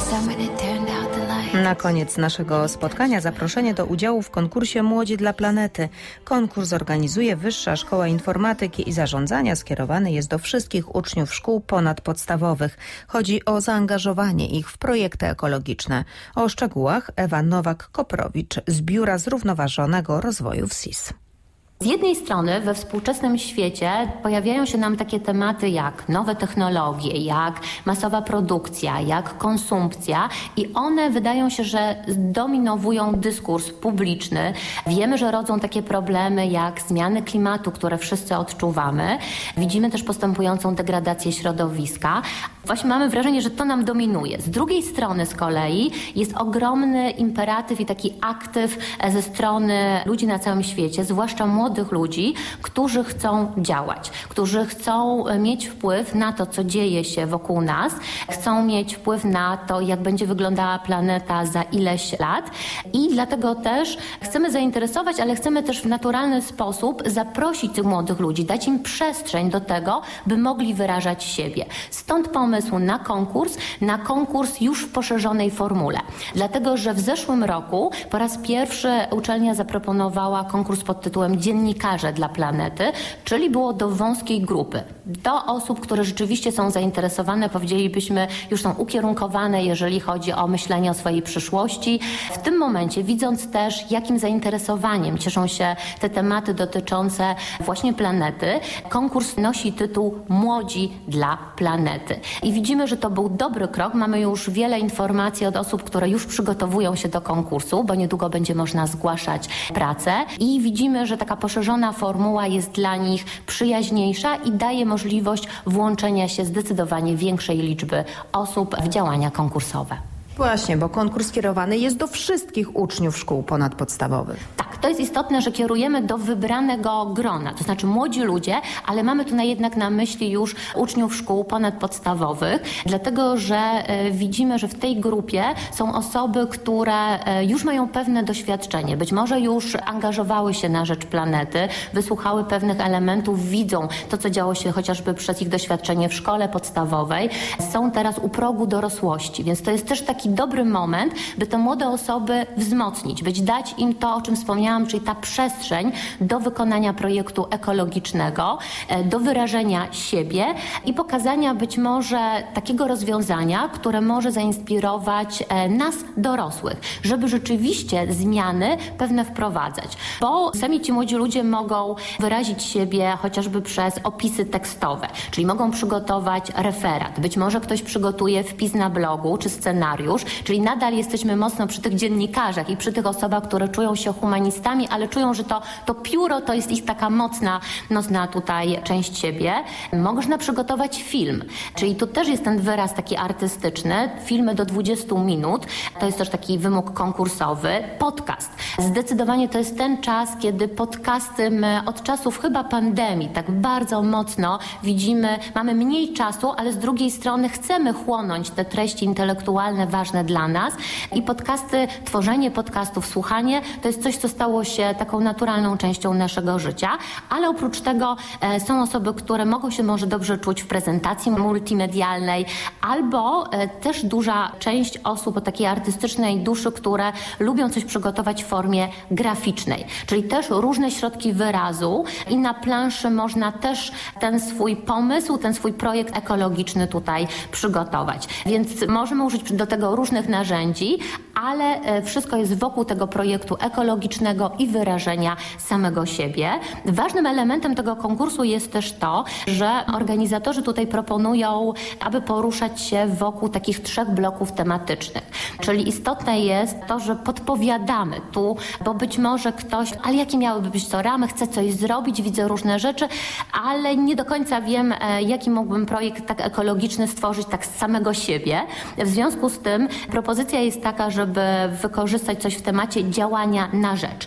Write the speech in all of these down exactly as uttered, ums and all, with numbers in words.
Na koniec naszego spotkania zaproszenie do udziału w konkursie Młodzi dla Planety. Konkurs organizuje Wyższa Szkoła Informatyki i Zarządzania. Skierowany jest do wszystkich uczniów szkół ponadpodstawowych. Chodzi o zaangażowanie ich w projekty ekologiczne. O szczegółach Ewa Nowak-Koprowicz z Biura Zrównoważonego Rozwoju w S I S. Z jednej strony we współczesnym świecie pojawiają się nam takie tematy jak nowe technologie, jak masowa produkcja, jak konsumpcja i one wydają się, że dominowują dyskurs publiczny. Wiemy, że rodzą takie problemy jak zmiany klimatu, które wszyscy odczuwamy. Widzimy też postępującą degradację środowiska. Właśnie mamy wrażenie, że to nam dominuje. Z drugiej strony z kolei jest ogromny imperatyw i taki aktyw ze strony ludzi na całym świecie, zwłaszcza młodych ludzi, którzy chcą działać, którzy chcą mieć wpływ na to, co dzieje się wokół nas, chcą mieć wpływ na to, jak będzie wyglądała planeta za ileś lat i dlatego też chcemy zainteresować, ale chcemy też w naturalny sposób zaprosić tych młodych ludzi, dać im przestrzeń do tego, by mogli wyrażać siebie. Stąd pomysł na konkurs, na konkurs już w poszerzonej formule. Dlatego, że w zeszłym roku po raz pierwszy uczelnia zaproponowała konkurs pod tytułem Dziennikarze dla Planety, czyli było do wąskiej grupy. Do osób, które rzeczywiście są zainteresowane, powiedzielibyśmy, już są ukierunkowane, jeżeli chodzi o myślenie o swojej przyszłości. W tym momencie, widząc też, jakim zainteresowaniem cieszą się te tematy dotyczące właśnie planety, konkurs nosi tytuł Młodzi dla Planety. I widzimy, że to był dobry krok. Mamy już wiele informacji od osób, które już przygotowują się do konkursu, bo niedługo będzie można zgłaszać pracę. I widzimy, że taka poszerzona formuła jest dla nich przyjaźniejsza i daje możliwość włączenia się zdecydowanie większej liczby osób w działania konkursowe. Właśnie, bo konkurs kierowany jest do wszystkich uczniów szkół ponadpodstawowych. Tak, to jest istotne, że kierujemy do wybranego grona, to znaczy młodzi ludzie, ale mamy tu jednak na myśli już uczniów szkół ponadpodstawowych, dlatego że e, widzimy, że w tej grupie są osoby, które e, już mają pewne doświadczenie, być może już angażowały się na rzecz planety, wysłuchały pewnych elementów, widzą to, co działo się chociażby przez ich doświadczenie w szkole podstawowej, są teraz u progu dorosłości, więc to jest też taki dobry moment, by te młode osoby wzmocnić, być dać im to, o czym wspomniałam, czyli ta przestrzeń do wykonania projektu ekologicznego, do wyrażenia siebie i pokazania być może takiego rozwiązania, które może zainspirować nas dorosłych, żeby rzeczywiście zmiany pewne wprowadzać. Bo sami ci młodzi ludzie mogą wyrazić siebie chociażby przez opisy tekstowe, czyli mogą przygotować referat, być może ktoś przygotuje wpis na blogu czy scenariusz, czyli nadal jesteśmy mocno przy tych dziennikarzach i przy tych osobach, które czują się humanistami, ale czują, że to, to pióro to jest ich taka mocna, mocna tutaj część siebie. Można przygotować film, czyli tu też jest ten wyraz taki artystyczny, filmy do dwudziestu minut, to jest też taki wymóg konkursowy. Podcast. Zdecydowanie to jest ten czas, kiedy podcasty my od czasów chyba pandemii tak bardzo mocno widzimy, mamy mniej czasu, ale z drugiej strony chcemy chłonąć te treści intelektualne ważne dla nas i podcasty, tworzenie podcastów, słuchanie to jest coś, co stało się taką naturalną częścią naszego życia, ale oprócz tego e, są osoby, które mogą się może dobrze czuć w prezentacji multimedialnej albo e, też duża część osób o takiej artystycznej duszy, które lubią coś przygotować w formie graficznej, czyli też różne środki wyrazu i na planszy można też ten swój pomysł, ten swój projekt ekologiczny tutaj przygotować. Więc możemy użyć do tego różnych narzędzi, ale wszystko jest wokół tego projektu ekologicznego i wyrażenia samego siebie. Ważnym elementem tego konkursu jest też to, że organizatorzy tutaj proponują, aby poruszać się wokół takich trzech bloków tematycznych. Czyli istotne jest to, że podpowiadamy tu, bo być może ktoś, ale jakie miałyby być to ramy, chcę coś zrobić, widzę różne rzeczy, ale nie do końca wiem, jaki mógłbym projekt tak ekologiczny stworzyć tak z samego siebie. W związku z tym propozycja jest taka, żeby wykorzystać coś w temacie działania na rzecz.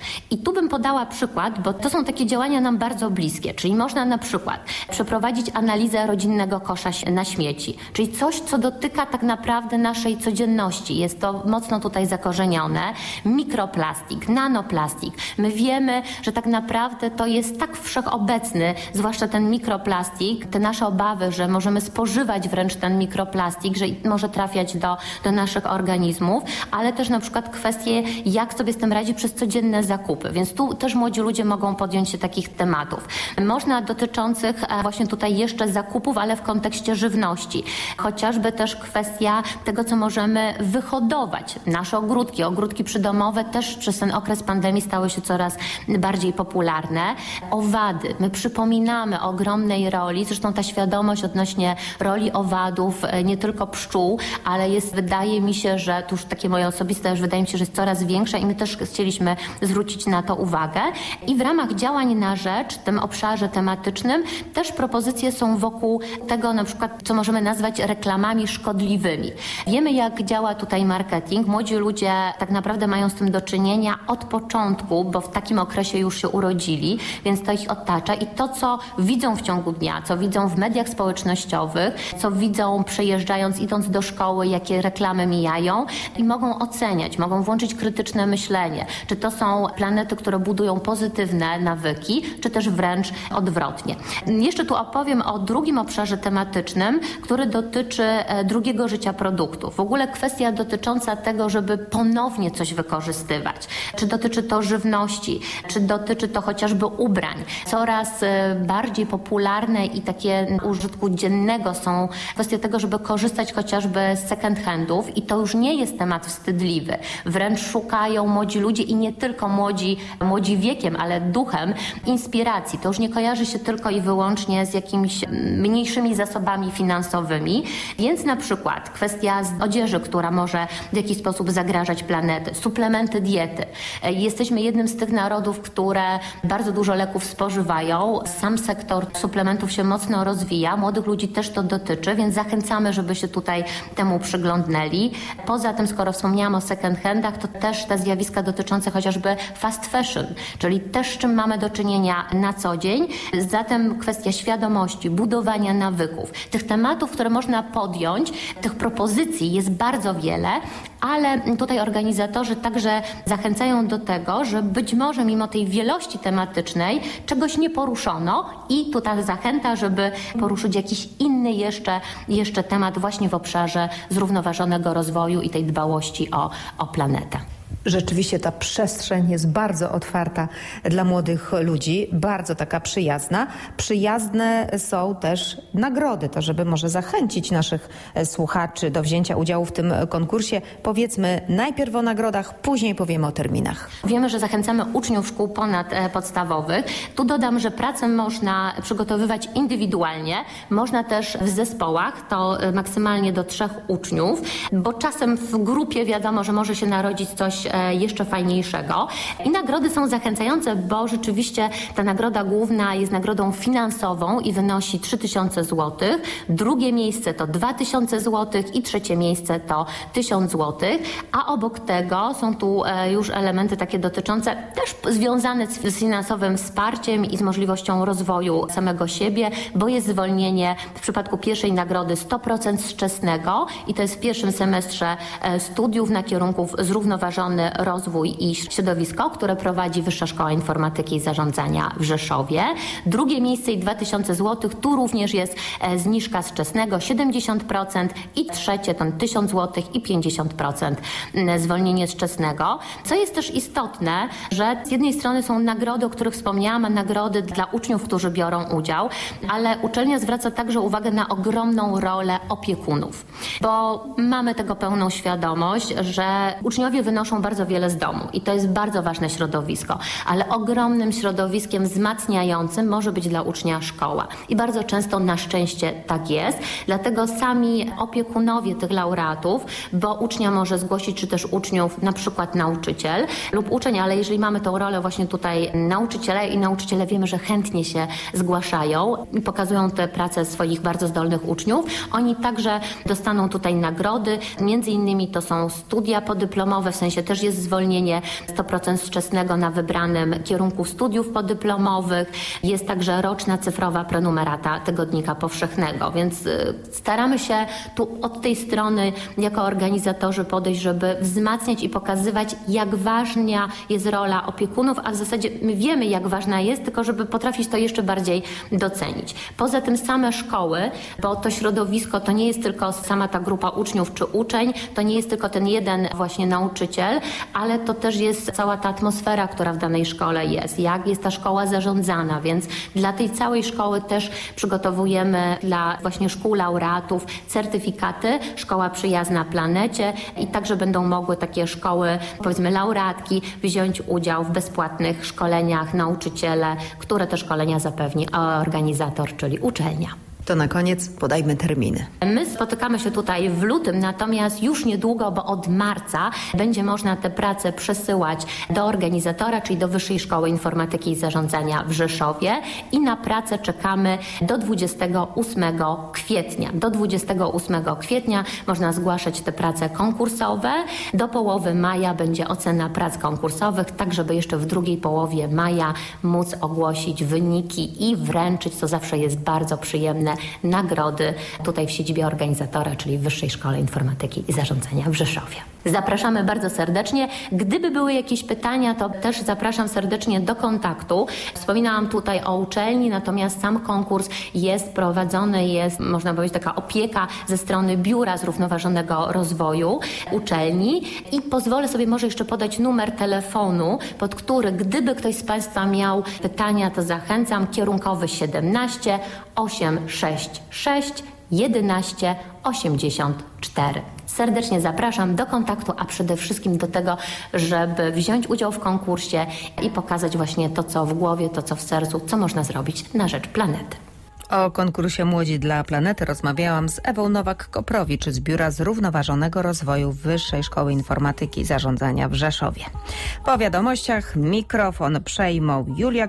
I tu bym podała przykład, bo to są takie działania nam bardzo bliskie, czyli można na przykład przeprowadzić analizę rodzinnego kosza na śmieci, czyli coś, co dotyka tak naprawdę naszej codzienności. Jest to mocno tutaj zakorzenione. Mikroplastik, nanoplastik. My wiemy, że tak naprawdę to jest tak wszechobecny, zwłaszcza ten mikroplastik, te nasze obawy, że możemy spożywać wręcz ten mikroplastik, że może trafiać do, do naszych organizmów, ale też na przykład kwestie, jak sobie z tym radzić przez codzienne zakupy. Więc tu też młodzi ludzie mogą podjąć się takich tematów. Można dotyczących właśnie tutaj jeszcze zakupów, ale w kontekście żywności. Chociażby też kwestia tego, co możemy wyhodować. Nasze ogródki, ogródki przydomowe też przez ten okres pandemii stały się coraz bardziej popularne. Owady. My przypominamy o ogromnej roli, zresztą ta świadomość odnośnie roli owadów, nie tylko pszczół, ale jest, wydaje mi się, że to już takie moje osobiste, już wydaje mi się, że jest coraz większa i my też chcieliśmy zwrócić na to uwagę. I w ramach działań na rzecz, w tym obszarze tematycznym, też propozycje są wokół tego, na przykład, co możemy nazwać reklamami szkodliwymi. Wiemy, jak działa tutaj marketing. Młodzi ludzie tak naprawdę mają z tym do czynienia od początku, bo w takim okresie już się urodzili, więc to ich otacza i to, co widzą w ciągu dnia, co widzą w mediach społecznościowych, co widzą przejeżdżając, idąc do szkoły, jakie reklamy mijają i mogą oceniać, mogą włączyć krytyczne myślenie. Czy to są planety, które budują pozytywne nawyki, czy też wręcz odwrotnie. Jeszcze tu opowiem o drugim obszarze tematycznym, który dotyczy drugiego życia produktów. W ogóle kwestia dotycząca tego, żeby ponownie coś wykorzystywać. Czy dotyczy to żywności, czy dotyczy to chociażby ubrań. Coraz bardziej popularne i takie użytku dziennego są kwestie tego, żeby korzystać chociażby z second handów i to już nie jest temat wstydliwy. Wręcz szukają młodzi ludzie i nie tylko młodzi, młodzi wiekiem, ale duchem inspiracji. To już nie kojarzy się tylko i wyłącznie z jakimiś mniejszymi zasobami finansowymi, więc na przykład kwestia odzieży, która może w jakiś sposób zagrażać planety, suplementy diety. Jesteśmy jednym z tych narodów, które bardzo dużo leków spożywają. Sam sektor suplementów się mocno rozwija, młodych ludzi też to dotyczy, więc zachęcamy, żeby się tutaj temu przyglądnęli. Poza tym, skoro wspomniałam o second handach, to też te zjawiska dotyczące chociażby fast fashion, czyli też z czym mamy do czynienia na co dzień. Zatem kwestia świadomości, budowania nawyków. Tych tematów, które można podjąć, tych propozycji jest bardzo wiele, ale tutaj organizatorzy także zachęcają do tego, że być może mimo tej wielości tematycznej czegoś nie poruszono i tutaj zachęta, żeby poruszyć jakiś inny jeszcze, jeszcze temat właśnie w obszarze zrównoważonego rozwoju i tej dbałości o, o planetę. Rzeczywiście ta przestrzeń jest bardzo otwarta dla młodych ludzi, bardzo taka przyjazna. Przyjazne są też nagrody, to żeby może zachęcić naszych słuchaczy do wzięcia udziału w tym konkursie. Powiedzmy najpierw o nagrodach, później powiemy o terminach. Wiemy, że zachęcamy uczniów szkół ponadpodstawowych. Tu dodam, że pracę można przygotowywać indywidualnie, można też w zespołach, to maksymalnie do trzech uczniów, bo czasem w grupie wiadomo, że może się narodzić coś jeszcze fajniejszego. I nagrody są zachęcające, bo rzeczywiście ta nagroda główna jest nagrodą finansową i wynosi trzy tysiące złotych. Drugie miejsce to dwa tysiące złotych i trzecie miejsce to tysiąc złotych. A obok tego są tu już elementy takie dotyczące też związane z finansowym wsparciem i z możliwością rozwoju samego siebie, bo jest zwolnienie w przypadku pierwszej nagrody sto procent z czesnego i to jest w pierwszym semestrze studiów na kierunku zrównoważony rozwój i środowisko, które prowadzi Wyższa Szkoła Informatyki i Zarządzania w Rzeszowie. Drugie miejsce i dwa tysiące złotych, tu również jest zniżka z czesnego siedemdziesiąt procent i trzecie to tysiąc złotych i pięćdziesiąt procent zwolnienie z czesnego. Co jest też istotne, że z jednej strony są nagrody, o których wspomniałam, a nagrody dla uczniów, którzy biorą udział, ale uczelnia zwraca także uwagę na ogromną rolę opiekunów, bo mamy tego pełną świadomość, że uczniowie wynoszą bardzo wiele z domu i to jest bardzo ważne środowisko, ale ogromnym środowiskiem wzmacniającym może być dla ucznia szkoła i bardzo często na szczęście tak jest, dlatego sami opiekunowie tych laureatów, bo ucznia może zgłosić, czy też uczniów, na przykład nauczyciel lub uczeń, ale jeżeli mamy tą rolę właśnie tutaj nauczyciele i nauczyciele wiemy, że chętnie się zgłaszają i pokazują te prace swoich bardzo zdolnych uczniów, oni także dostaną tutaj nagrody, między innymi to są studia podyplomowe, w sensie sensie też jest zwolnienie sto procent z wczesnego na wybranym kierunku studiów podyplomowych. Jest także roczna cyfrowa prenumerata Tygodnika Powszechnego, więc staramy się tu od tej strony jako organizatorzy podejść, żeby wzmacniać i pokazywać, jak ważna jest rola opiekunów, a w zasadzie my wiemy, jak ważna jest, tylko żeby potrafić to jeszcze bardziej docenić. Poza tym same szkoły, bo to środowisko to nie jest tylko sama ta grupa uczniów czy uczeń, to nie jest tylko ten jeden właśnie nauczyciel, ale to też jest cała ta atmosfera, która w danej szkole jest, jak jest ta szkoła zarządzana, więc dla tej całej szkoły też przygotowujemy dla właśnie szkół laureatów certyfikaty Szkoła Przyjazna Planecie i także będą mogły takie szkoły, powiedzmy laureatki, wziąć udział w bezpłatnych szkoleniach nauczyciele, które te szkolenia zapewni organizator, czyli uczelnia. To na koniec podajmy terminy. My spotykamy się tutaj w lutym, natomiast już niedługo, bo od marca będzie można te prace przesyłać do organizatora, czyli do Wyższej Szkoły Informatyki i Zarządzania w Rzeszowie i na pracę czekamy do dwudziestego ósmego kwietnia. Do dwudziestego ósmego kwietnia można zgłaszać te prace konkursowe. Do połowy maja będzie ocena prac konkursowych, tak żeby jeszcze w drugiej połowie maja móc ogłosić wyniki i wręczyć, co zawsze jest bardzo przyjemne, nagrody tutaj w siedzibie organizatora, czyli w Wyższej Szkole Informatyki i Zarządzania w Rzeszowie. Zapraszamy bardzo serdecznie. Gdyby były jakieś pytania, to też zapraszam serdecznie do kontaktu. Wspominałam tutaj o uczelni, natomiast sam konkurs jest prowadzony, jest, można powiedzieć, taka opieka ze strony Biura Zrównoważonego Rozwoju uczelni i pozwolę sobie może jeszcze podać numer telefonu, pod który, gdyby ktoś z Państwa miał pytania, to zachęcam, kierunkowy siedemnaście osiemset sześćdziesiąt sześć jedenaście osiemdziesiąt cztery. Serdecznie zapraszam do kontaktu, a przede wszystkim do tego, żeby wziąć udział w konkursie i pokazać właśnie to, co w głowie, to, co w sercu, co można zrobić na rzecz planety. O konkursie Młodzi dla Planety rozmawiałam z Ewą Nowak-Koprowicz z Biura Zrównoważonego Rozwoju Wyższej Szkoły Informatyki i Zarządzania w Rzeszowie. Po wiadomościach mikrofon przejmą Julia